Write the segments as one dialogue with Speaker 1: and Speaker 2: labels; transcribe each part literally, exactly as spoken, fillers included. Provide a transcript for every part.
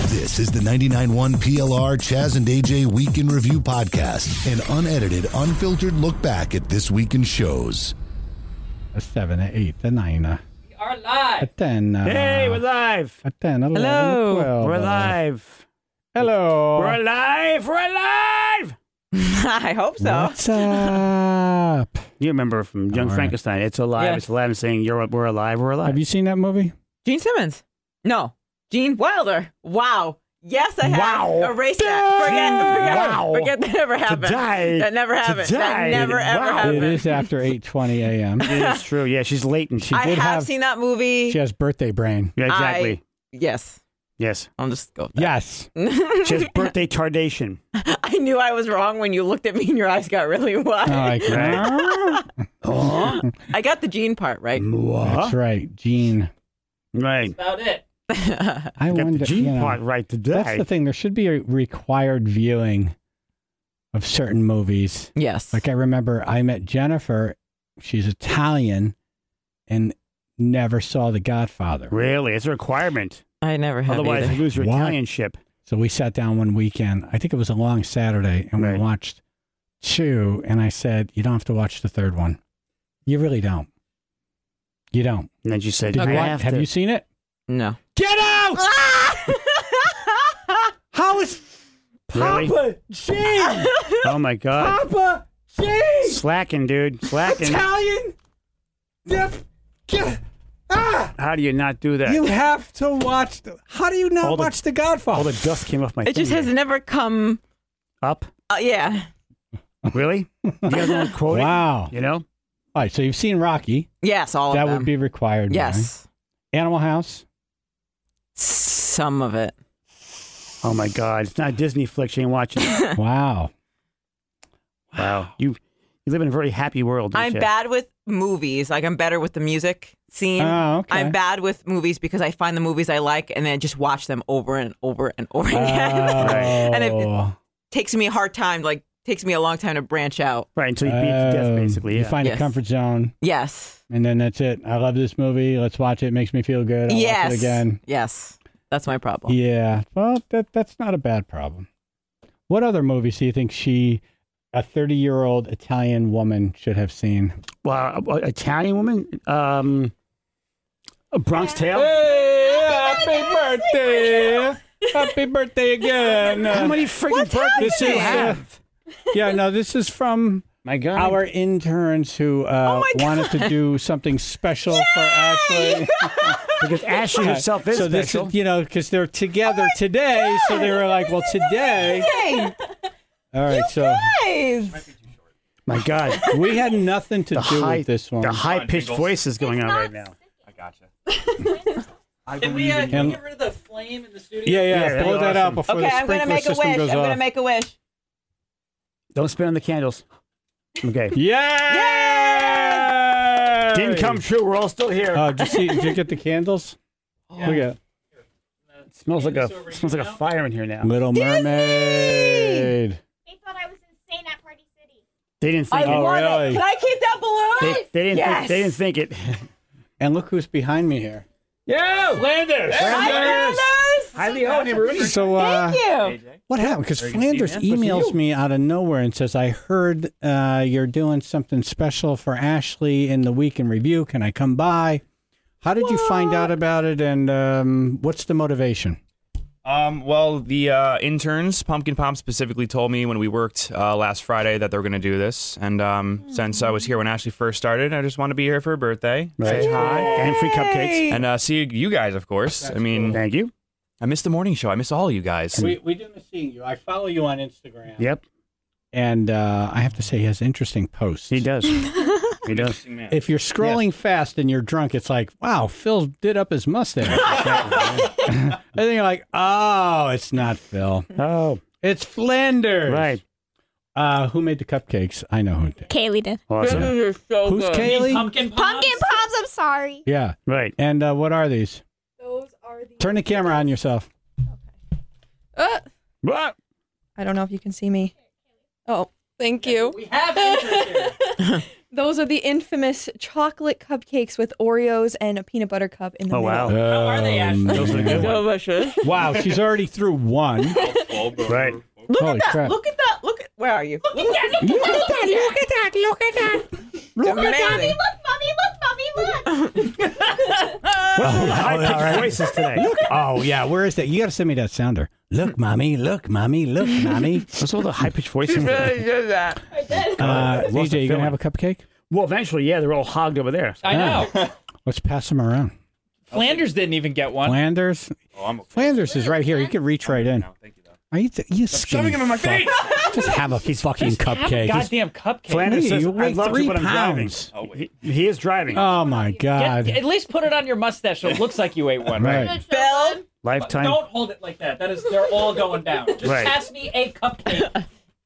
Speaker 1: This is the ninety-nine point one P L R Chaz and A J Week in Review podcast, an unedited, unfiltered look back at this week in shows.
Speaker 2: A seven, a eight, a nine, a,
Speaker 3: We are live.
Speaker 2: a ten. Uh,
Speaker 4: Hey, we're live.
Speaker 2: A ten, eleven,
Speaker 3: Hello.
Speaker 2: twelve.
Speaker 4: We're
Speaker 2: uh,
Speaker 4: live.
Speaker 2: Hello.
Speaker 4: We're alive. We're alive.
Speaker 3: I hope so.
Speaker 2: What's up?
Speaker 4: You remember from Young
Speaker 2: All right.
Speaker 4: Frankenstein? It's alive.
Speaker 3: Yes.
Speaker 4: It's alive. And saying you're we're alive. We're alive.
Speaker 2: Have you seen that movie?
Speaker 3: Gene Simmons. No. Gene Wilder. Wow. Yes, I have.
Speaker 4: Wow.
Speaker 3: Erase that. Forget, forget,
Speaker 4: Wow.
Speaker 3: forget that never happened.
Speaker 4: Today.
Speaker 3: That never happened.
Speaker 4: Today.
Speaker 3: That never, ever
Speaker 4: Wow.
Speaker 3: happened.
Speaker 2: It is after eight twenty a.m.
Speaker 4: It is true. Yeah, she's latent.
Speaker 2: She
Speaker 3: I
Speaker 2: did
Speaker 3: have,
Speaker 2: have,
Speaker 3: seen that movie.
Speaker 2: she has birthday brain.
Speaker 4: Yeah, exactly.
Speaker 3: I- yes.
Speaker 4: Yes.
Speaker 3: I'll just go with that.
Speaker 2: Yes.
Speaker 4: She has birthday tardation.
Speaker 3: I knew I was wrong when you looked at me and your eyes got really wide.
Speaker 2: Like,
Speaker 4: Right. Oh.
Speaker 3: I got the Gene part right.
Speaker 2: that's right, Gene.
Speaker 4: Right.
Speaker 3: About it.
Speaker 2: I
Speaker 4: Got
Speaker 2: wonder,
Speaker 4: the G
Speaker 2: you know,
Speaker 4: part right today.
Speaker 2: that's the thing. There should be a required viewing of certain movies.
Speaker 3: Yes.
Speaker 2: Like I remember I met Jennifer, she's Italian, and never saw The Godfather.
Speaker 4: Really, it's a requirement.
Speaker 3: I never have
Speaker 4: Otherwise,
Speaker 3: either.
Speaker 4: you lose your
Speaker 2: What?
Speaker 4: Italianship.
Speaker 2: So we sat down one weekend. I think it was a long Saturday, and
Speaker 4: Right.
Speaker 2: we watched two. And I said, "You don't have to watch the third one. You really don't. You don't."
Speaker 4: And then she said,
Speaker 2: Did
Speaker 4: "I
Speaker 2: you watch,
Speaker 4: have,
Speaker 2: have
Speaker 4: to."
Speaker 2: you seen it?
Speaker 3: No.
Speaker 2: Get out! How is
Speaker 4: Really?
Speaker 2: Papa Gene?
Speaker 4: Oh my God!
Speaker 2: Papa Gene?
Speaker 4: Slacking, dude. Slacking.
Speaker 2: Italian? Def- Get- ah!
Speaker 4: How do you not do that?
Speaker 2: You have to watch. The, how do you not
Speaker 4: All the-
Speaker 2: watch The Godfather?
Speaker 4: All the dust came off my.
Speaker 3: It just
Speaker 4: finger.
Speaker 3: has never come.
Speaker 4: up.
Speaker 3: Uh, yeah.
Speaker 4: Really? You guys want to quote it?
Speaker 2: Wow.
Speaker 4: You know?
Speaker 2: All right, so you've seen Rocky.
Speaker 3: Yes, all
Speaker 2: That
Speaker 3: of them.
Speaker 2: would be required.
Speaker 3: Yes.
Speaker 2: Right? Animal House.
Speaker 3: Some of it.
Speaker 4: Oh my God! It's not a Disney flick. She ain't watching it.
Speaker 2: Wow.
Speaker 4: Wow. You you live in a very happy world. Don't
Speaker 3: I'm
Speaker 4: you?
Speaker 3: bad with movies. Like, I'm better with the music scene.
Speaker 2: Oh, okay.
Speaker 3: I'm bad with movies because I find the movies I like and then just watch them over and over and over again. and it, it
Speaker 2: Oh.
Speaker 3: takes me a hard time, like, takes me a long time to branch out.
Speaker 4: Right until you beat it to death,
Speaker 2: Oh,
Speaker 4: basically.
Speaker 2: You
Speaker 4: Yeah.
Speaker 2: find
Speaker 3: Yes.
Speaker 2: a comfort zone,
Speaker 3: Yes.
Speaker 2: and then that's it. I love this movie. Let's watch it. It makes me feel good. I'll
Speaker 3: yes.
Speaker 2: watch it again.
Speaker 3: Yes. That's my problem.
Speaker 2: Yeah. Well, that that's not a bad problem. What other movies do you think she, a thirty-year-old Italian woman, should have seen?
Speaker 4: Well, uh, Italian woman. Um, a Bronx Tale.
Speaker 2: Hey, happy birthday! Happy birthday again!
Speaker 4: How many freaking birthdays
Speaker 2: This
Speaker 4: do you
Speaker 2: is, uh,
Speaker 4: have?
Speaker 2: Yeah, no, this is from
Speaker 4: My God.
Speaker 2: our interns who uh,
Speaker 3: Oh my
Speaker 2: wanted to do something special for Ashley.
Speaker 4: because Ashley herself is
Speaker 2: so this
Speaker 4: special.
Speaker 2: is, you know, because they're together today, so they were like, well, today.
Speaker 3: Hey,
Speaker 2: All right, so
Speaker 3: guys.
Speaker 4: My God.
Speaker 2: we had nothing to
Speaker 4: The
Speaker 2: do
Speaker 4: high,
Speaker 2: with this one.
Speaker 4: the high-pitched voices going on right now.
Speaker 5: I gotcha.
Speaker 3: Can we, uh,
Speaker 2: can we
Speaker 3: get rid of the flame in the studio?
Speaker 2: Yeah, yeah,
Speaker 4: Yeah, that'd
Speaker 2: blow
Speaker 4: be
Speaker 2: that out
Speaker 4: awesome.
Speaker 2: before
Speaker 3: Okay,
Speaker 2: the
Speaker 3: I'm going to
Speaker 2: sprinkler
Speaker 3: make a
Speaker 2: system
Speaker 3: wish.
Speaker 2: goes
Speaker 3: I'm going to
Speaker 2: off.
Speaker 3: make a wish.
Speaker 4: Don't spit on the candles. Okay.
Speaker 2: Yeah!
Speaker 4: Didn't come true. We're all still here.
Speaker 2: Oh, did you see? Did you get the candles? Look at
Speaker 4: It smells like a smells like a fire in here now.
Speaker 2: Little Mermaid.
Speaker 6: They thought I was insane at Party City.
Speaker 4: They didn't
Speaker 3: I
Speaker 4: think
Speaker 2: Oh,
Speaker 4: it.
Speaker 3: love
Speaker 2: really?
Speaker 3: it. Can I keep that balloon?
Speaker 4: They, they didn't.
Speaker 3: Yes.
Speaker 4: Think, they didn't think it.
Speaker 2: And look who's behind me here.
Speaker 4: Yeah, Flanders.
Speaker 3: Hi, Flanders.
Speaker 4: Hi, Leone. Everybody.
Speaker 2: So, uh,
Speaker 3: Thank you.
Speaker 2: what happened? Because
Speaker 5: Very good to see
Speaker 2: Flanders
Speaker 5: you, man.
Speaker 2: emails
Speaker 4: What's for
Speaker 2: me out of nowhere and says, I heard uh, you're doing something special for Ashley in the week in review. Can I come by? How did you find out about it, and um, what's the motivation?
Speaker 5: Um, well, the uh, interns, Pumpkin Pop specifically told me when we worked uh, last Friday that they were going to do this. And um, since I was here when Ashley first started, I just want to be here for her birthday.
Speaker 4: Right.
Speaker 5: Say hi.
Speaker 4: And free cupcakes.
Speaker 5: And uh, see you guys, of course. I mean,
Speaker 4: Thank you.
Speaker 5: I missed the morning show. I miss all you guys.
Speaker 2: We, we do miss seeing you. I follow you on Instagram.
Speaker 4: Yep.
Speaker 2: And uh, I have to say, he has interesting posts.
Speaker 4: He does. He does.
Speaker 2: If you're scrolling fast and you're drunk, it's like, wow, Phil did up his mustache. And then you're like, oh, it's not Phil.
Speaker 4: Oh,
Speaker 2: It's Flanders.
Speaker 4: right.
Speaker 2: Uh, who made the cupcakes? I know who did.
Speaker 6: Kaylee did.
Speaker 4: Awesome.
Speaker 3: You're so
Speaker 2: Who's
Speaker 3: good.
Speaker 2: Kaylee?
Speaker 3: Pumpkin
Speaker 6: Pumpkin Pops, I'm sorry.
Speaker 2: Yeah.
Speaker 4: Right.
Speaker 2: And uh, what are these?
Speaker 7: Those are the.
Speaker 2: Turn the camera on yourself.
Speaker 7: Uh,
Speaker 4: What?
Speaker 7: I don't know if you can see me. Oh, thank you.
Speaker 3: We have interest here.
Speaker 7: Those are the infamous chocolate cupcakes with Oreos and a peanut butter cup in the
Speaker 4: Oh,
Speaker 7: middle.
Speaker 4: wow.
Speaker 2: How
Speaker 4: are they, Ashley? Those are good ones.
Speaker 3: Delicious.
Speaker 2: Wow, she's already through one.
Speaker 4: Right.
Speaker 3: Look
Speaker 2: Holy
Speaker 3: at that.
Speaker 2: crap.
Speaker 3: Look at that. Look at. Where are you? Look,
Speaker 2: Look at that! Look at that! Look at that!
Speaker 3: Look at
Speaker 6: Mommy, look, mommy, look, mommy, look.
Speaker 4: What's with the
Speaker 2: all
Speaker 4: high-pitched
Speaker 2: right.
Speaker 4: voices today?
Speaker 2: Look! Oh yeah, where is that? You got to send me that sounder. Look, mommy. Look, mommy. Look, mommy.
Speaker 4: What's with the high-pitched voices?
Speaker 3: really good that.
Speaker 2: Uh,
Speaker 4: Lost
Speaker 2: D J,
Speaker 4: the
Speaker 2: you gonna
Speaker 4: feeling.
Speaker 2: have a cupcake?
Speaker 4: Well, eventually, yeah, they're all hogged over there.
Speaker 8: I know.
Speaker 2: Let's pass them around.
Speaker 8: Flanders didn't even get one.
Speaker 2: Flanders.
Speaker 5: Oh, I'm okay.
Speaker 2: Flanders is right here. You can reach right in.
Speaker 5: No, thank you, though.
Speaker 2: Are you, th- you skinny
Speaker 5: Shoving him in my
Speaker 2: fuck.
Speaker 5: face.
Speaker 2: Just have a fucking cupcake.
Speaker 8: Goddamn cupcake.
Speaker 4: Flanders
Speaker 2: Hey,
Speaker 4: says,
Speaker 2: you
Speaker 4: I
Speaker 2: weigh
Speaker 4: love
Speaker 2: three
Speaker 4: you, but I'm driving.
Speaker 2: pounds.
Speaker 5: Oh, wait.
Speaker 4: He, he is driving.
Speaker 2: Oh my god!
Speaker 8: Get, at least put it on your mustache so it looks like you ate one.
Speaker 2: Right.
Speaker 3: Bill.
Speaker 4: Lifetime.
Speaker 8: Don't hold it like that. That is, they're all going down. Just
Speaker 4: Right.
Speaker 8: pass me a cupcake.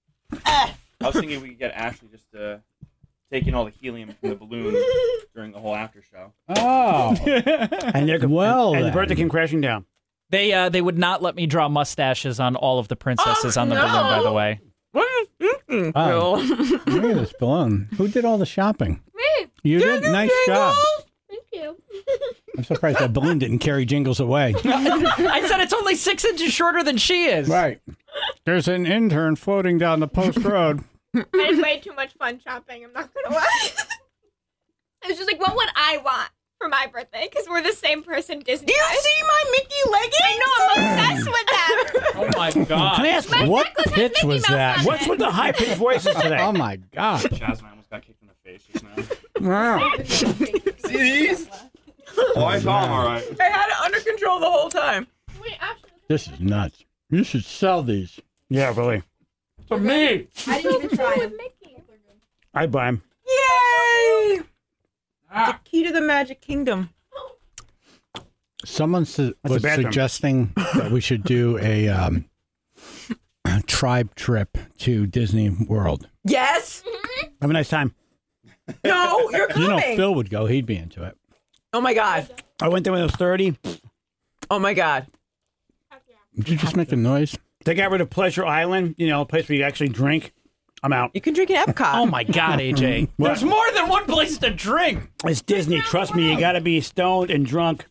Speaker 5: I was thinking we could get Ashley just to take in all the helium from the balloon during the whole after show.
Speaker 2: Oh,
Speaker 4: And they're
Speaker 2: Well,
Speaker 4: and, and the
Speaker 2: then.
Speaker 4: birthday came crashing down.
Speaker 8: They uh, they would not let me draw mustaches on all of the princesses on the balloon. By the way,
Speaker 3: What are you thinking,
Speaker 2: Oh.
Speaker 3: Bill?
Speaker 2: look at this balloon. Who did all the shopping?
Speaker 6: Me.
Speaker 2: You did. Nice job.
Speaker 6: Thank you.
Speaker 2: I'm surprised that balloon didn't carry Jingles away.
Speaker 8: I said it's only six inches shorter than she is.
Speaker 2: Right. There's an intern floating down the post road.
Speaker 6: I had way too much fun shopping. I'm not gonna lie. It was just like, what would I want for my birthday? Because we're the same person. Disney.
Speaker 3: Do you see my Mickey leggings?
Speaker 6: I know. I'm obsessed with them.
Speaker 8: Oh my god.
Speaker 4: Can I ask,
Speaker 6: My
Speaker 2: What
Speaker 6: necklace has
Speaker 2: pitch
Speaker 6: Mickey
Speaker 2: was
Speaker 6: Mouse
Speaker 2: that?
Speaker 6: on
Speaker 4: what's
Speaker 6: it.
Speaker 4: with the high-pitched voices today?
Speaker 2: Oh my god.
Speaker 5: Chaz and I almost got kicked in the face just now.
Speaker 2: Wow.
Speaker 5: See these? Oh, I saw him all right.
Speaker 3: I had it under control the whole time.
Speaker 6: Wait, actually,
Speaker 2: This is nuts. You should sell these.
Speaker 4: Yeah, really.
Speaker 8: For me.
Speaker 7: I didn't even try them.
Speaker 6: Mickey.
Speaker 4: I'd buy them.
Speaker 3: Yay!
Speaker 8: Ah.
Speaker 3: The key to the Magic Kingdom.
Speaker 2: Someone su-
Speaker 4: That's a
Speaker 2: was
Speaker 4: bathroom.
Speaker 2: suggesting that we should do a, um, a tribe trip to Disney World.
Speaker 3: Yes.
Speaker 4: Have a nice time.
Speaker 3: No, you're
Speaker 2: You
Speaker 3: coming.
Speaker 2: know, Phil would go. He'd be into it.
Speaker 3: Oh my god.
Speaker 4: I went there when I was thirty.
Speaker 3: Oh my god.
Speaker 2: Did you just make a noise?
Speaker 4: They got rid of Pleasure Island, you know, a place where you actually drink. I'm out.
Speaker 3: You can drink in Epcot.
Speaker 8: Oh my god, A J. There's more than one place to drink.
Speaker 4: It's Disney. Trust me, you got to be stoned and drunk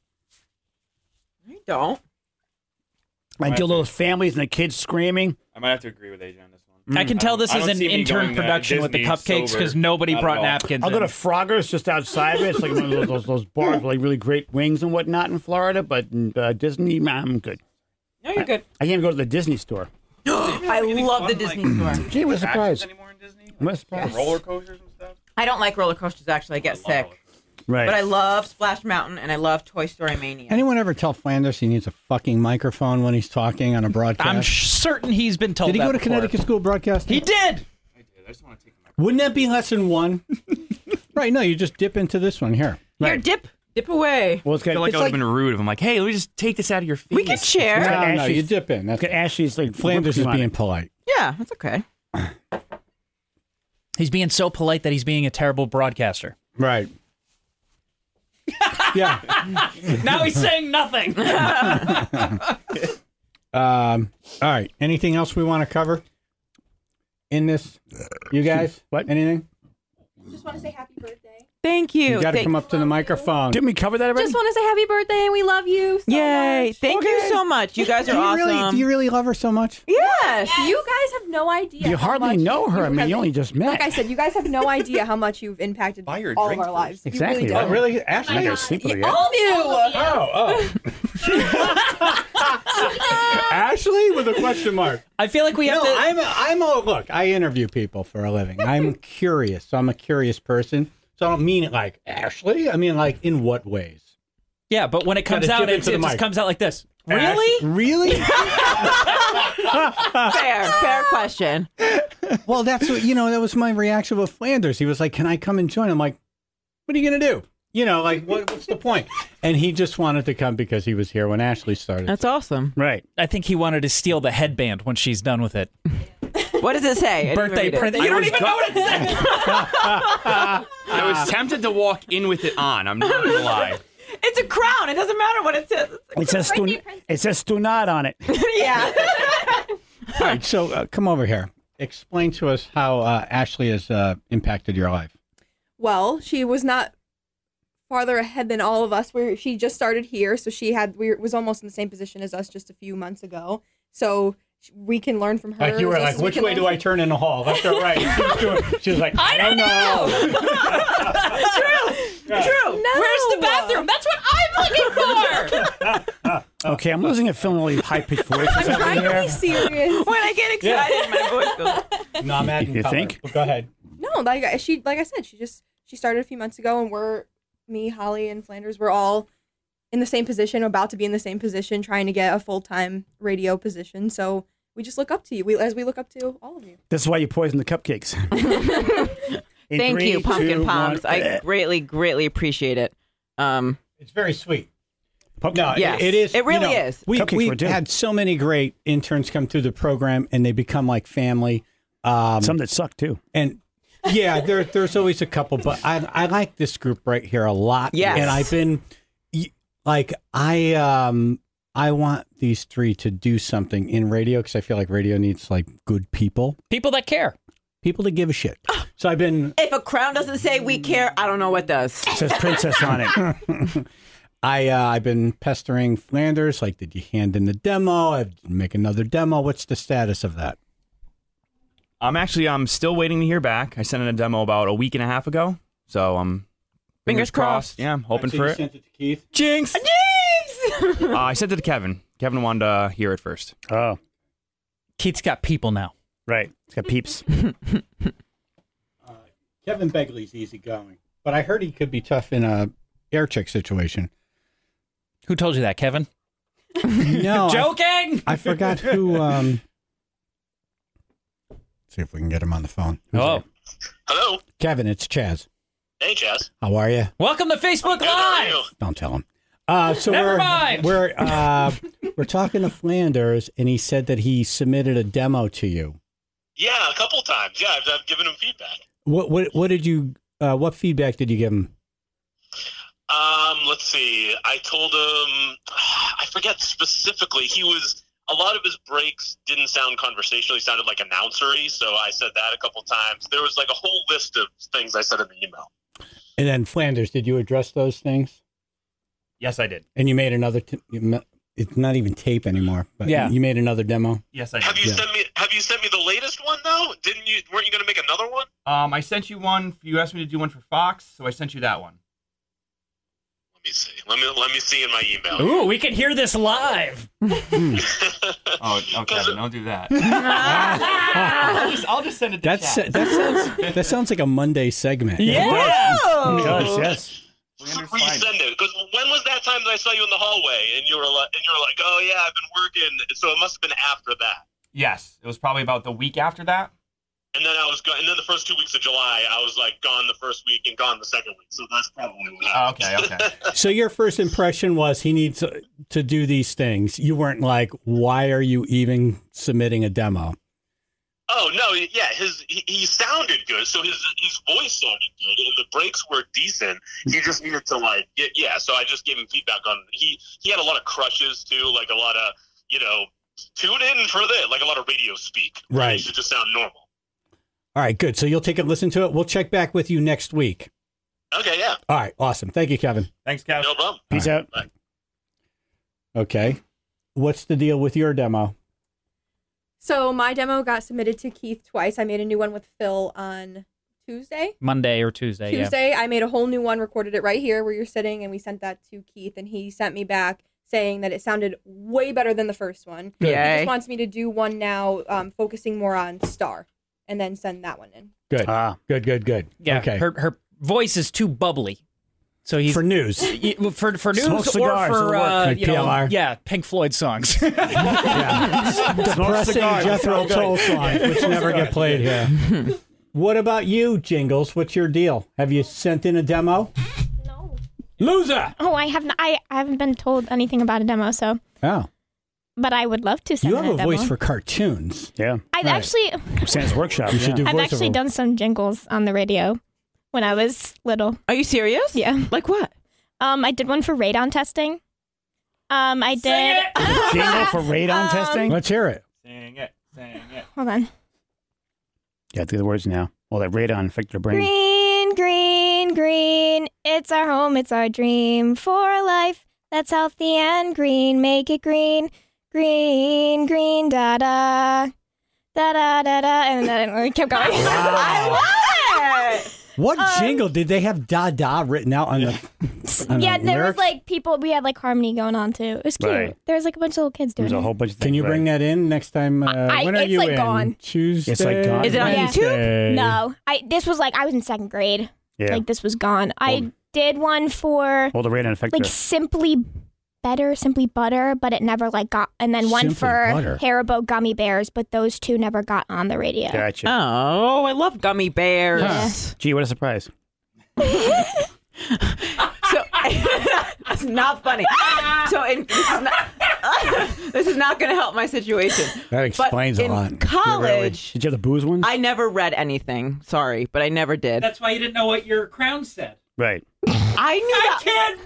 Speaker 3: You don't.
Speaker 4: until those families and the kids screaming.
Speaker 5: I might have to agree with A J on this one.
Speaker 8: I can tell this
Speaker 5: I
Speaker 8: is
Speaker 5: don't
Speaker 8: an
Speaker 5: see me
Speaker 8: intern
Speaker 5: going to
Speaker 8: production with the
Speaker 5: Disney
Speaker 8: cupcakes
Speaker 5: sober.
Speaker 8: because nobody
Speaker 5: Not
Speaker 8: brought
Speaker 5: at all.
Speaker 8: napkins.
Speaker 4: I'll go
Speaker 8: in.
Speaker 4: to Frogger's just outside of it. It's like one of those, those, those bars with like really great wings and whatnot in Florida. But uh, Disney, nah, I'm good.
Speaker 3: No, you're good.
Speaker 4: I can't even go to the Disney store.
Speaker 3: I love the Disney store.
Speaker 4: Gee, what a surprise.
Speaker 5: Anymore in Disney?
Speaker 4: What a surprise.
Speaker 5: Roller coasters and stuff?
Speaker 3: I don't like roller coasters, actually. I get sick.
Speaker 4: Right.
Speaker 3: But I love Splash Mountain and I love Toy Story Mania.
Speaker 2: Anyone ever tell Flanders he needs a fucking microphone when he's talking on a broadcast?
Speaker 8: I'm sh- certain he's been told
Speaker 2: Did he
Speaker 8: that
Speaker 2: go to
Speaker 8: before.
Speaker 2: Connecticut School Broadcasting?
Speaker 8: He did.
Speaker 5: I did. I just want to take my
Speaker 2: Wouldn't that be lesson one? Right, no, you just dip into this one here.
Speaker 3: Here,
Speaker 4: Right.
Speaker 3: dip. Dip away.
Speaker 4: well, it's got,
Speaker 5: I feel like
Speaker 4: it's
Speaker 5: I would
Speaker 4: like,
Speaker 5: have been rude if I'm like, hey, let me just take this out of your face.
Speaker 3: We can share.
Speaker 4: got
Speaker 2: No, no,
Speaker 4: Ashley's-
Speaker 2: you dip in. That's
Speaker 4: it's got Ashley's like
Speaker 2: Flanders is
Speaker 4: whipped cream on
Speaker 2: being
Speaker 4: it.
Speaker 2: polite.
Speaker 3: Yeah, that's okay.
Speaker 8: He's being so polite that he's being a terrible broadcaster.
Speaker 2: Right. Yeah.
Speaker 8: Now he's saying nothing.
Speaker 2: Um, all right. Anything else we want to cover in this? You guys?
Speaker 4: What?
Speaker 2: Anything?
Speaker 7: Just want to say happy birthday.
Speaker 3: Thank you.
Speaker 2: You got to
Speaker 3: Thank-
Speaker 2: come up to the microphone.
Speaker 4: Didn't we cover that already?
Speaker 7: Just want to say happy birthday and we love you. So
Speaker 3: Yay.
Speaker 7: much.
Speaker 3: Thank you so much. You guys are
Speaker 2: Do you
Speaker 3: awesome.
Speaker 2: really? Do you really love her so much?
Speaker 3: Yes.
Speaker 7: You guys have no idea.
Speaker 4: you
Speaker 7: how
Speaker 4: hardly
Speaker 7: much
Speaker 4: know her. I
Speaker 7: you
Speaker 4: mean,
Speaker 7: have-
Speaker 4: you only just met.
Speaker 7: Like I said, you guys have no idea how much you've impacted
Speaker 5: Buy your
Speaker 7: all of
Speaker 5: drink
Speaker 7: our
Speaker 5: first.
Speaker 7: lives. You
Speaker 4: Exactly,
Speaker 7: really
Speaker 4: right.
Speaker 7: do.
Speaker 2: Oh, really?
Speaker 4: I
Speaker 2: Ashley?
Speaker 4: gotta sleep with her yet.
Speaker 7: All of you.
Speaker 2: Oh, oh. Ashley with a question mark.
Speaker 8: I feel like we have
Speaker 2: No,
Speaker 8: to.
Speaker 2: I'm a, I'm a, look, I interview people for a living. I'm curious. So I'm a curious person. So I don't mean it like, Ashley? I mean, like, in what ways?
Speaker 8: Yeah, but when it comes
Speaker 2: Gotta
Speaker 8: out,
Speaker 2: dip
Speaker 8: it's,
Speaker 2: into
Speaker 8: it
Speaker 2: the
Speaker 8: just
Speaker 2: mic.
Speaker 8: comes out like this.
Speaker 2: Ash-
Speaker 8: Really?
Speaker 2: really?
Speaker 3: Fair. Fair question.
Speaker 2: Well, that's what, you know, that was my reaction with Flanders. He was like, can I come and join? I'm like, what are you going to do? You know, like, what, what's the point? And he just wanted to come because he was here when Ashley started.
Speaker 3: That's awesome.
Speaker 4: Right.
Speaker 8: I think he wanted to steal the headband when she's done with it.
Speaker 3: What does it say? I didn't
Speaker 8: Birthday
Speaker 3: read it.
Speaker 8: print. You don't even know what it says.
Speaker 5: I was tempted to walk in with it on. I'm not going to lie.
Speaker 3: It's a crown. It doesn't matter what it says.
Speaker 4: It says stu- it says Stunad on it.
Speaker 3: Yeah.
Speaker 2: All right, so uh, come over here. Explain to us how uh, Ashley has uh, impacted your life.
Speaker 7: well. She was not farther ahead than all of us. Where she just started here, so she had we was almost in the same position as us just a few months ago. So we can learn from her.
Speaker 2: Like you were
Speaker 7: just
Speaker 2: like,
Speaker 7: as we
Speaker 2: which
Speaker 7: can
Speaker 2: way
Speaker 7: learn
Speaker 2: do I turn in the hall? Left or right? She was, doing, she was like, I,
Speaker 8: I
Speaker 2: don't
Speaker 8: don't
Speaker 2: know.
Speaker 3: True. True.
Speaker 7: No.
Speaker 3: Where's the bathroom? That's what I'm looking for.
Speaker 4: Okay, I'm losing a feeling really high-pitched voices
Speaker 7: I'm
Speaker 4: over
Speaker 7: trying to
Speaker 4: here.
Speaker 7: be serious.
Speaker 3: When I get excited, my voice goes.
Speaker 2: No, I'm adding
Speaker 4: You
Speaker 2: color.
Speaker 4: think?
Speaker 2: Well, go ahead.
Speaker 7: No, like I- she, like I said, she just she started a few months ago, and we're me, Holly, and Flanders. We're all in the same position, about to be in the same position, trying to get a full time radio position. So we just look up to you, we as we look up to all of you.
Speaker 4: This is why you poisoned the cupcakes. In
Speaker 3: Thank
Speaker 4: three,
Speaker 3: you, Pumpkin
Speaker 4: two,
Speaker 3: Palms.
Speaker 4: one.
Speaker 3: I greatly, greatly appreciate it. Um,
Speaker 2: It's very sweet.
Speaker 4: Pump-
Speaker 2: No,
Speaker 3: Yes,
Speaker 2: it, it is.
Speaker 3: it really
Speaker 2: you know,
Speaker 3: is.
Speaker 2: We,
Speaker 4: Cupcakes
Speaker 2: we
Speaker 4: were too.
Speaker 2: had so many great interns come through the program, and they become like family. Um,
Speaker 4: Some that suck too.
Speaker 2: and yeah, there, there's always a couple, but I, I like this group right here a lot.
Speaker 3: Yes.
Speaker 2: And I've been y- like, I, um, I want these three to do something in radio because I feel like radio needs like good people,
Speaker 8: People that care.
Speaker 2: people to give a shit. So I've been,
Speaker 3: if a crown doesn't say we care, I don't know what does.
Speaker 4: It says princess on it.
Speaker 2: I, uh, I've been pestering Flanders. Like, did you hand in the demo? I'd make another demo. What's the status of that?
Speaker 5: I'm actually I'm still waiting to hear back. I sent in a demo about a week and a half ago, so I'm
Speaker 3: Fingers crossed.
Speaker 5: Yeah, I'm hoping
Speaker 2: So
Speaker 5: for
Speaker 2: you
Speaker 5: it.
Speaker 2: Sent it to Keith.
Speaker 5: Jinx.
Speaker 3: Jinx!
Speaker 5: uh, I sent it to Kevin. Kevin wanted to hear it first.
Speaker 4: Oh,
Speaker 8: Keith's got people now.
Speaker 4: right. It's got peeps.
Speaker 2: Kevin Begley's easygoing, but I heard he could be tough in a air check situation.
Speaker 8: Who told you that, Kevin?
Speaker 2: No, I,
Speaker 8: Joking.
Speaker 2: I forgot who. Um, see if we can get him on the phone. Who's
Speaker 8: Oh,
Speaker 2: there?
Speaker 9: Hello.
Speaker 2: Kevin, it's Chaz.
Speaker 9: Hey, Chaz.
Speaker 2: How are you?
Speaker 8: welcome to Facebook
Speaker 9: Good, how are you?
Speaker 8: Live.
Speaker 2: Don't tell him. Uh, so
Speaker 8: Never
Speaker 2: we're
Speaker 8: mind.
Speaker 2: we're uh, we're talking to Flanders, and he said that he submitted a demo to you.
Speaker 9: Yeah, a couple times. Yeah, I've, I've given him feedback.
Speaker 2: What what what did you? Uh, what feedback did you give him?
Speaker 9: Um, let's see. I told him, I forget specifically. He was, a lot of his breaks didn't sound conversational. He sounded like announcery. So I said that a couple times. There was like a whole list of things I said in the email.
Speaker 2: And then Flanders, did you address those things?
Speaker 5: Yes, I did.
Speaker 2: And you made another. T- you ma- it's not even tape anymore. But
Speaker 8: Yeah.
Speaker 2: you made another demo.
Speaker 5: Yes, I
Speaker 9: Have
Speaker 5: did.
Speaker 9: you
Speaker 2: Yeah.
Speaker 9: sent me? Have you sent me the latest one though? Didn't you? Weren't you going to make another one?
Speaker 5: Um, I sent you one. You asked me to do one for Fox, so I sent you that one.
Speaker 9: Let me see. Let me let me see in my email.
Speaker 8: Ooh, we can hear this live.
Speaker 5: Oh, oh Kevin, don't do that. I'll, just, I'll just send it to
Speaker 2: That's
Speaker 5: chat.
Speaker 2: that sounds that sounds like a Monday segment.
Speaker 8: Yeah.
Speaker 4: It does, yes.
Speaker 5: Flanders, fine.
Speaker 9: Resend it, because when was that time that I saw you in the hallway and you were like, and you were like, oh yeah, I've been working. So it must have been after that.
Speaker 5: Yes, it was probably about the week after that.
Speaker 9: And then I was gone. And then the first two weeks of July, I was like gone the first week and gone the second week. So that's probably what
Speaker 5: Oh,
Speaker 9: happened.
Speaker 5: okay, okay.
Speaker 2: So your first impression was he needs to, to do these things. You weren't like, why are you even submitting a demo?
Speaker 9: Oh no, yeah, his he, he sounded good. So his his voice sounded good, and the breaks were decent. He just needed to like, get, yeah. So I just gave him feedback on he he had a lot of crushes too, like a lot of you know tune in for this, like a lot of radio speak.
Speaker 2: Right.
Speaker 9: It should just sound normal.
Speaker 2: All right, good. So you'll take a listen to it. We'll check back with you next week.
Speaker 9: Okay, yeah,
Speaker 2: All right, awesome. Thank you, Kevin.
Speaker 5: Thanks, Kevin.
Speaker 9: no problem.
Speaker 4: Peace out.
Speaker 2: Okay. What's the deal with your demo?
Speaker 7: So my demo got submitted to Keith twice. I made a new one with Phil on Tuesday.
Speaker 8: Monday or Tuesday. Yeah.
Speaker 7: Tuesday, I made a whole new one, recorded it right here where you're sitting, and we sent that to Keith, and he sent me back saying that it sounded way better than the first one. He
Speaker 3: Yay.
Speaker 7: just wants me to do one now, um, focusing more on Star, and then send that one in.
Speaker 2: Good.
Speaker 4: Ah,
Speaker 2: Good, good, good.
Speaker 8: Yeah.
Speaker 2: Okay.
Speaker 8: Her her voice is too bubbly. So he's
Speaker 2: For news.
Speaker 8: y- for for news
Speaker 4: Smoke cigars,
Speaker 8: or
Speaker 4: it'll
Speaker 8: for
Speaker 4: work.
Speaker 8: uh,
Speaker 2: Like
Speaker 8: you know,
Speaker 2: P L R.
Speaker 8: yeah, Pink Floyd songs.
Speaker 2: Yeah. Depressing
Speaker 4: cigars.
Speaker 2: Jethro
Speaker 4: Sound good.
Speaker 2: Tull songs, which never get played here. What about you, Jingles? What's your deal? Have you sent in a demo?
Speaker 6: No.
Speaker 2: Loser!
Speaker 6: Oh, I haven't. I, I haven't been told anything about a demo. So,
Speaker 2: Oh.
Speaker 6: but I would love to send
Speaker 2: You
Speaker 6: in
Speaker 2: have a
Speaker 6: demo.
Speaker 2: voice for cartoons.
Speaker 4: yeah.
Speaker 6: I've
Speaker 2: Right.
Speaker 6: actually,
Speaker 4: Sam's workshop.
Speaker 2: You
Speaker 4: yeah.
Speaker 2: should do
Speaker 6: I've
Speaker 2: voiceover.
Speaker 6: actually done some jingles on the radio when I was little.
Speaker 3: Are you serious?
Speaker 6: Yeah.
Speaker 3: Like what?
Speaker 6: Um, I did one for radon testing. Um, I did.
Speaker 4: Jingle for radon
Speaker 6: Um,
Speaker 4: testing?
Speaker 2: Let's hear it.
Speaker 5: Sing it, sing it.
Speaker 6: Hold on.
Speaker 4: Yeah, do the words now. Well, that radon affected your brain.
Speaker 6: Green, green
Speaker 10: and green. It's our home, it's our dream. For a life that's healthy and green. Make it green, green, green, da-da. Da-da-da-da. And then we kept going.
Speaker 3: I love it.
Speaker 2: What
Speaker 10: Um,
Speaker 2: jingle did they have? Da da written out on the. On
Speaker 10: Yeah,
Speaker 2: the
Speaker 10: there was
Speaker 2: lyrics?
Speaker 10: like people, we had like harmony going on too. It was cute.
Speaker 4: Right.
Speaker 10: There was like a bunch of little kids doing
Speaker 4: There's a
Speaker 10: it.
Speaker 4: whole bunch of things.
Speaker 2: Can you bring
Speaker 4: right.
Speaker 2: that in next time? Uh,
Speaker 10: I-
Speaker 2: when are
Speaker 10: it's,
Speaker 2: you
Speaker 10: like,
Speaker 2: in?
Speaker 10: gone.
Speaker 2: Tuesday.
Speaker 4: It's, like, gone.
Speaker 3: Is it on
Speaker 2: Wednesday?
Speaker 10: No, I. This was like I was in second grade.
Speaker 4: Yeah.
Speaker 10: Like this was gone. I did one for
Speaker 4: All the radon effect.
Speaker 10: like
Speaker 4: there.
Speaker 10: Simply Better, Simply Butter, but it never like got. And then one
Speaker 2: Simply
Speaker 10: for
Speaker 2: Butter.
Speaker 10: Haribo gummy bears, but those two never got on the radio.
Speaker 4: Gotcha.
Speaker 3: Oh, I love gummy bears.
Speaker 10: Yeah.
Speaker 4: Gee, what a surprise.
Speaker 3: So that's not funny. So in, this is not, this is not going to help my situation.
Speaker 2: That explains
Speaker 3: but
Speaker 2: a
Speaker 3: in
Speaker 2: lot.
Speaker 3: college,
Speaker 4: Did you have the booze ones?
Speaker 3: I never read anything. Sorry, but I never did.
Speaker 8: That's why you didn't know what your crown said.
Speaker 4: Right.
Speaker 3: I knew that.
Speaker 8: Can't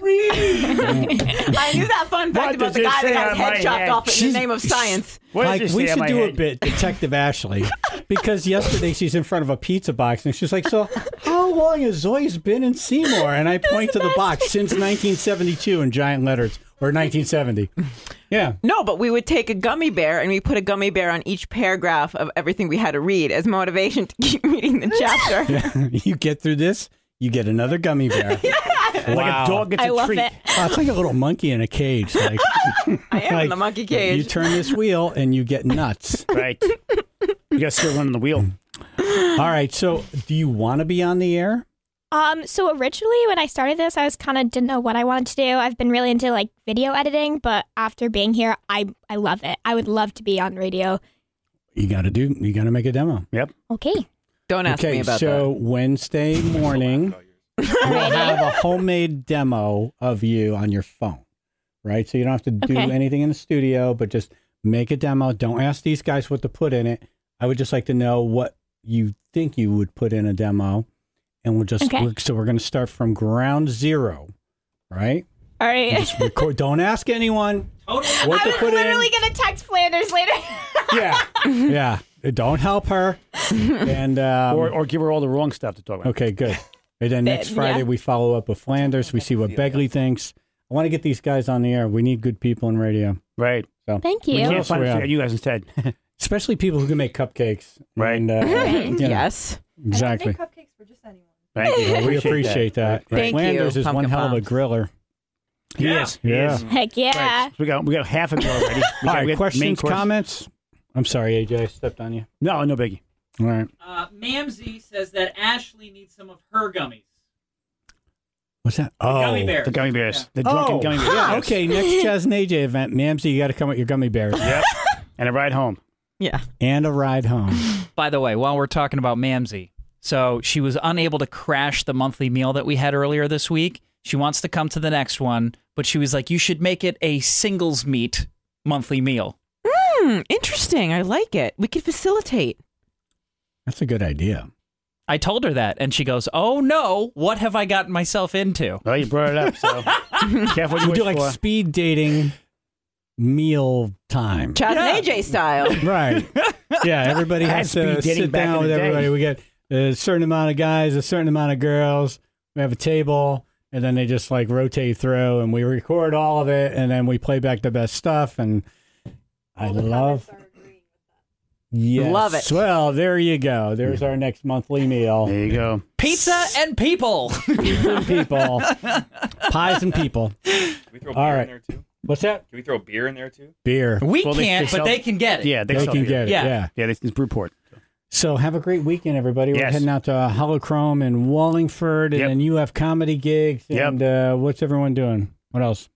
Speaker 8: read.
Speaker 3: I knew that fun fact
Speaker 4: What
Speaker 3: about
Speaker 4: does
Speaker 3: the
Speaker 4: it
Speaker 3: guy
Speaker 4: say
Speaker 3: that got
Speaker 4: on
Speaker 3: his head
Speaker 4: my
Speaker 3: chopped
Speaker 4: head?
Speaker 3: off in
Speaker 2: She's-
Speaker 3: the name of science.
Speaker 4: What
Speaker 2: Like,
Speaker 4: does it
Speaker 2: we
Speaker 4: say on
Speaker 2: should
Speaker 4: my
Speaker 2: do a
Speaker 4: head?
Speaker 2: bit, Detective Ashley, because yesterday she's in front of a pizza box and she's like, "So, how long has Zoe's been in Seymour?" And I point to the box since nineteen seventy-two in giant letters, or nineteen seventy. Yeah.
Speaker 3: No, but we would take a gummy bear and we put a gummy bear on each paragraph of everything we had to read as motivation to keep reading the chapter.
Speaker 2: You get through this, you get another gummy bear.
Speaker 4: Like
Speaker 2: Wow.
Speaker 4: a dog gets
Speaker 10: I
Speaker 4: a
Speaker 10: love
Speaker 4: treat.
Speaker 10: it.
Speaker 2: Oh, it's like a little monkey in a cage. Like,
Speaker 3: I am
Speaker 2: like,
Speaker 3: in the monkey cage.
Speaker 2: You turn this wheel and you get nuts.
Speaker 4: Right. You got to still running the wheel.
Speaker 2: All right. So, do you want to be on the air?
Speaker 10: Um, so originally when I started this, I was kind of didn't know what I wanted to do. I've been really into like video editing, but after being here, I I love it. I would love to be on radio.
Speaker 2: You got to do. You got to make a demo.
Speaker 4: Yep.
Speaker 10: Okay.
Speaker 3: Don't ask
Speaker 2: Okay.
Speaker 3: me about
Speaker 2: So Wednesday morning, we'll have a homemade demo of you on your phone, right? So you don't have to do
Speaker 10: Okay.
Speaker 2: anything in the studio, but just make a demo. Don't ask these guys what to put in it. I would just like to know what you think you would put in a demo, and we'll just.
Speaker 10: Okay.
Speaker 2: We're, so we're going to start from ground zero, right?
Speaker 10: All right.
Speaker 2: Just record. Don't ask anyone what
Speaker 10: I
Speaker 2: to
Speaker 10: was
Speaker 2: put
Speaker 10: literally
Speaker 2: in.
Speaker 10: gonna text Flanders later.
Speaker 2: Yeah, yeah. Don't help her. And um,
Speaker 4: Or, or give her all the wrong stuff to talk about.
Speaker 2: okay, good. And then next
Speaker 10: Yeah.
Speaker 2: Friday we follow up with Flanders. We see what Begley thinks. I want to get these guys on the air. We need good people in radio.
Speaker 4: Right.
Speaker 2: So
Speaker 10: Thank
Speaker 4: We
Speaker 10: you.
Speaker 4: can't find
Speaker 2: we
Speaker 4: it
Speaker 2: are.
Speaker 4: for you guys instead.
Speaker 2: especially people who can make cupcakes.
Speaker 4: Right.
Speaker 2: And, uh, you know,
Speaker 3: Yes.
Speaker 2: exactly.
Speaker 7: I don't make cupcakes for just anyone.
Speaker 4: Thank you.
Speaker 2: Well, we appreciate that.
Speaker 4: Right.
Speaker 3: Thank
Speaker 2: Flanders
Speaker 3: you,
Speaker 2: is one
Speaker 3: Pumpkin
Speaker 2: hell of a
Speaker 3: Pops.
Speaker 2: griller.
Speaker 4: He is. He
Speaker 2: Yeah.
Speaker 4: is.
Speaker 10: Heck yeah.
Speaker 4: Right. So we got we got half of it already. We
Speaker 2: All
Speaker 4: got,
Speaker 2: right,
Speaker 4: we got main
Speaker 2: questions,
Speaker 4: course.
Speaker 2: comments? I'm sorry, A J, I stepped on you.
Speaker 4: No, no biggie.
Speaker 2: All right.
Speaker 8: Uh, Mamsie says that Ashley needs some of her gummies.
Speaker 2: What's that?
Speaker 8: The gummy bears.
Speaker 4: The gummy bears.
Speaker 8: Yeah.
Speaker 4: The drunken
Speaker 2: Oh,
Speaker 4: gummy bears.
Speaker 2: yeah, okay. Next Chaz and A J event, Mamsie, you got to come with your gummy bears
Speaker 4: Yep. And a ride home.
Speaker 3: Yeah.
Speaker 2: and a ride home.
Speaker 8: By the way, while we're talking about Mamsie, so she was unable to crash the monthly meal that we had earlier this week. She wants to come to the next one, but she was like, you should make it a singles meat monthly meal.
Speaker 3: Hmm, interesting. I like it. We could facilitate.
Speaker 2: That's a good idea.
Speaker 8: I told her that, and she goes, oh no, what have I gotten myself into?
Speaker 4: Well, you brought it up, so careful what you
Speaker 2: We
Speaker 4: wish
Speaker 2: do like
Speaker 4: for.
Speaker 2: speed dating meal time.
Speaker 3: Chaz and A J style.
Speaker 2: Right. Yeah, everybody
Speaker 4: I had
Speaker 2: has
Speaker 4: speed
Speaker 2: to
Speaker 4: dating
Speaker 2: sit
Speaker 4: back
Speaker 2: down
Speaker 4: in
Speaker 2: with
Speaker 4: the day.
Speaker 2: everybody. We get a certain amount of guys, a certain amount of girls. We have a table, and then they just like rotate through, and we record all of it, and then we play back the best stuff. And I love, yes,
Speaker 3: Love it.
Speaker 2: Well, there you go. There's our next monthly meal.
Speaker 4: There you go.
Speaker 8: Pizza and people.
Speaker 2: People, pies and people.
Speaker 5: Can we throw
Speaker 2: All
Speaker 5: beer
Speaker 2: right.
Speaker 5: in there too?
Speaker 2: What's that?
Speaker 5: Can we throw beer in there too?
Speaker 2: Beer.
Speaker 8: We
Speaker 4: Well, they-
Speaker 8: can't,
Speaker 4: they
Speaker 8: but
Speaker 4: sell-
Speaker 8: they can get it.
Speaker 4: Yeah, they,
Speaker 2: They
Speaker 4: sell
Speaker 2: can
Speaker 4: beer.
Speaker 2: get it.
Speaker 8: Yeah.
Speaker 2: Yeah.
Speaker 4: Yeah, it's Brewport.
Speaker 2: So have a great weekend, everybody. We're
Speaker 4: Yes.
Speaker 2: heading out to Holochrome in Wallingford, and
Speaker 4: Yep.
Speaker 2: then you have comedy gigs.
Speaker 4: Yep.
Speaker 2: And uh, what's everyone doing? What else?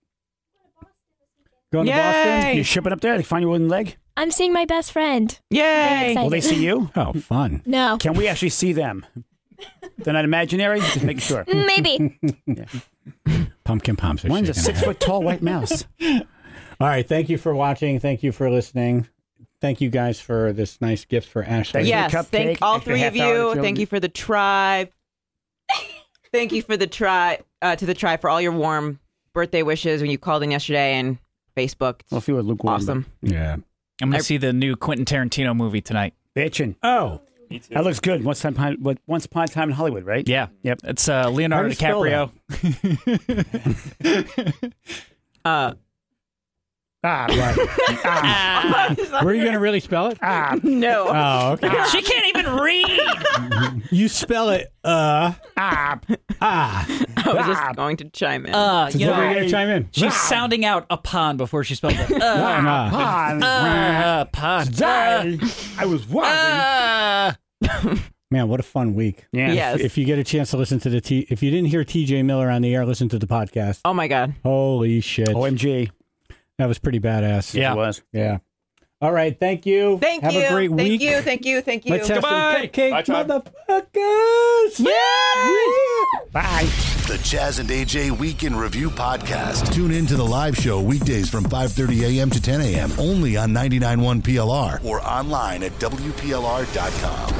Speaker 2: Going to
Speaker 3: Yay.
Speaker 2: Boston?
Speaker 4: You shipping up there? They find your wooden leg?
Speaker 10: I'm seeing my best friend.
Speaker 3: Yay.
Speaker 10: Excited.
Speaker 4: Will they see you?
Speaker 2: Oh, fun.
Speaker 10: No.
Speaker 4: Can we actually see them? They're not imaginary? Just making sure.
Speaker 10: Maybe.
Speaker 2: Pumpkin Poms are
Speaker 4: One's a
Speaker 2: shaking
Speaker 4: six
Speaker 2: her
Speaker 4: foot tall white mouse.
Speaker 2: head. All right. Thank you for watching. Thank you for listening. Thank you guys for this nice gift for Ashley.
Speaker 4: Thanks.
Speaker 3: Yes.
Speaker 4: Cupcake,
Speaker 3: Thank all
Speaker 4: extra
Speaker 3: three
Speaker 4: half
Speaker 3: of
Speaker 4: hour to
Speaker 3: you.
Speaker 4: throw
Speaker 3: Thank
Speaker 4: in.
Speaker 3: you for the tribe. Thank you for the tribe, uh, to the tribe for all your warm birthday wishes when you called in yesterday and Facebook. It's
Speaker 4: Well, if you were lukewarm.
Speaker 3: awesome.
Speaker 2: Yeah.
Speaker 8: I'm going
Speaker 3: I-
Speaker 8: to see the new Quentin Tarantino movie tonight.
Speaker 4: Bitchin'.
Speaker 2: Oh,
Speaker 5: Me too.
Speaker 4: That looks good. Once upon, once upon a time in Hollywood, right?
Speaker 8: Yeah.
Speaker 4: Yep.
Speaker 8: It's uh, Leonardo
Speaker 2: How do you spell
Speaker 8: DiCaprio.
Speaker 3: Uh,
Speaker 4: Ah, right. ah,
Speaker 2: Were you going to really spell it?
Speaker 4: ah,
Speaker 3: no.
Speaker 2: Oh, okay.
Speaker 8: She can't even read.
Speaker 2: You spell it, uh,
Speaker 4: ah,
Speaker 2: ah.
Speaker 3: I was just going to chime in.
Speaker 8: Uh,
Speaker 2: So
Speaker 8: you
Speaker 2: what were you
Speaker 8: know,
Speaker 2: going to chime in?
Speaker 8: she's sounding out upon before she spelled it. Uh,
Speaker 2: Ah,
Speaker 4: pond.
Speaker 8: uh, upon.
Speaker 4: Die. I was walking.
Speaker 8: Uh,
Speaker 2: man, what a fun week.
Speaker 4: yeah.
Speaker 3: Yes.
Speaker 2: If you get a chance to listen to the T, if you didn't hear T J Miller on the air, listen to the podcast.
Speaker 3: Oh my God.
Speaker 2: Holy shit.
Speaker 4: O M G.
Speaker 2: That was pretty badass.
Speaker 8: Yeah.
Speaker 4: It was.
Speaker 2: Yeah. All right. Thank you.
Speaker 3: Thank
Speaker 2: Have
Speaker 3: you.
Speaker 2: a great
Speaker 3: thank
Speaker 2: week.
Speaker 3: you. Thank you. Thank you.
Speaker 2: Let's have
Speaker 3: Goodbye.
Speaker 2: some cupcake,
Speaker 5: Bye, Tribe.
Speaker 2: motherfuckers.
Speaker 4: Bye.
Speaker 1: The Chaz and A J Week in Review podcast. Tune in to the live show weekdays from five thirty a.m. to ten a.m. only on ninety-nine point one P L R or online at W P L R dot com.